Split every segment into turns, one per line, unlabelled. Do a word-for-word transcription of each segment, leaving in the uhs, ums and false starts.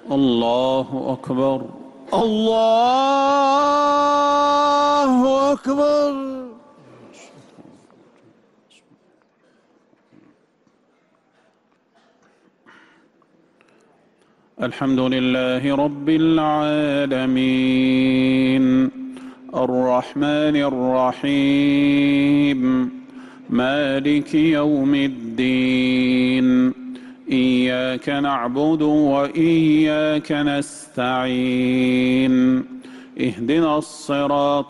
الله أكبر.
الله أكبر.
الحمد لله رب العالمين الرحمن الرحيم مالك يوم الدين إياك نعبد وإياك نستعين اهدنا الصراط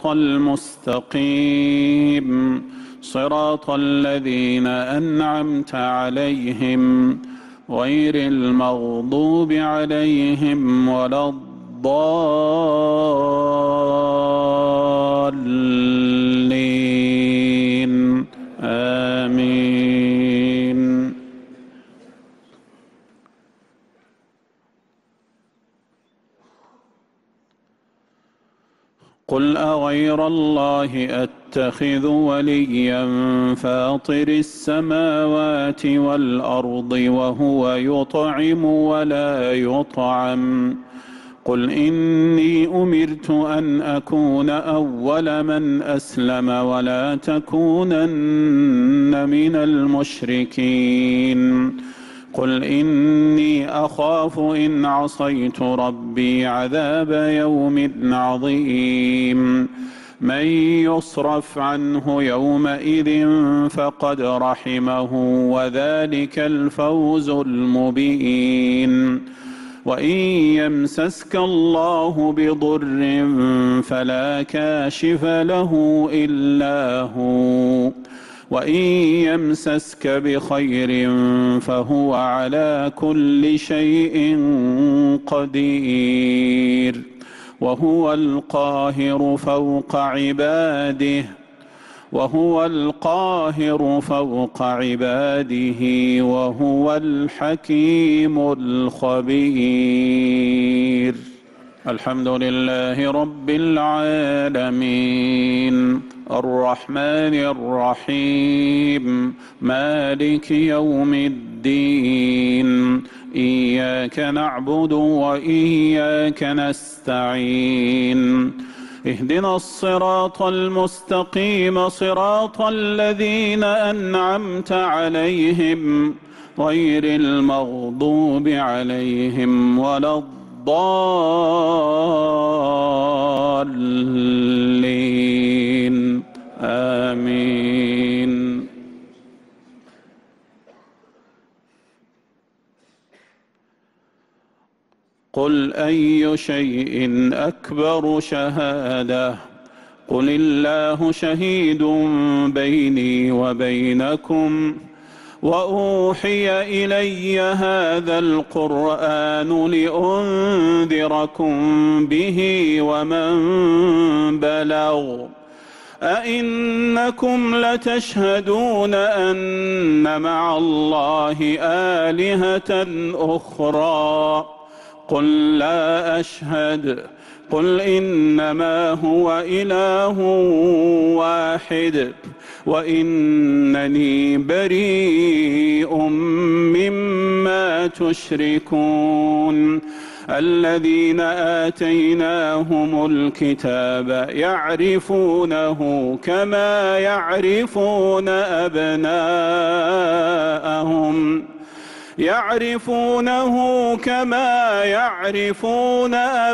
المستقيم صراط الذين أنعمت عليهم غير المغضوب عليهم ولا الضالين آمين. قل أغير الله أتخذ وليا فاطر السماوات والأرض وهو يطعم ولا يطعم قل إني أمرت أن أكون أول من أسلم ولا تكونن من المشركين قل إني أخاف إن عصيت ربي عذاب يوم عظيم من يصرف عنه يومئذ فقد رحمه وذلك الفوز المبين وإن يمسسك الله بضر فلا كاشف له إلا هو وإن يمسسك بخير فهو على كل شيء قدير وهو القاهر فوق عباده وهو القاهر فوق عباده وهو الحكيم الخبير. الحمد لله رب العالمين الرحمن الرحيم مالك يوم الدين إياك نعبد وإياك نستعين اهدنا الصراط المستقيم صراط الذين أنعمت عليهم غير المغضوب عليهم ولا الضالين آمين. قل أي شيء أكبر شهادة قل الله شهيد بيني وبينكم وأوحي إلي هذا القرآن لأنذركم به ومن بلغ أئنكم لتشهدون أن مع الله آلهة أخرى قل لا أشهد قل إنما هو إله واحد وإنني بريء مما تشركون الذين آتيناهم الكتاب يعرفونه كما يعرفون أبناءهم يعرفونه كما يعرفون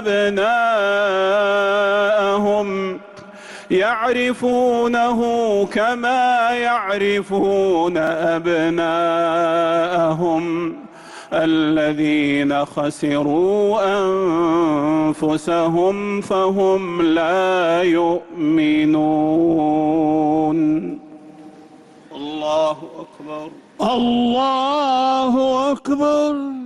أبناءهم يعرفونه كما يعرفون أبناءهم الذين خسروا أنفسهم فهم لا يؤمنون. الله أكبر.
الله أكبر.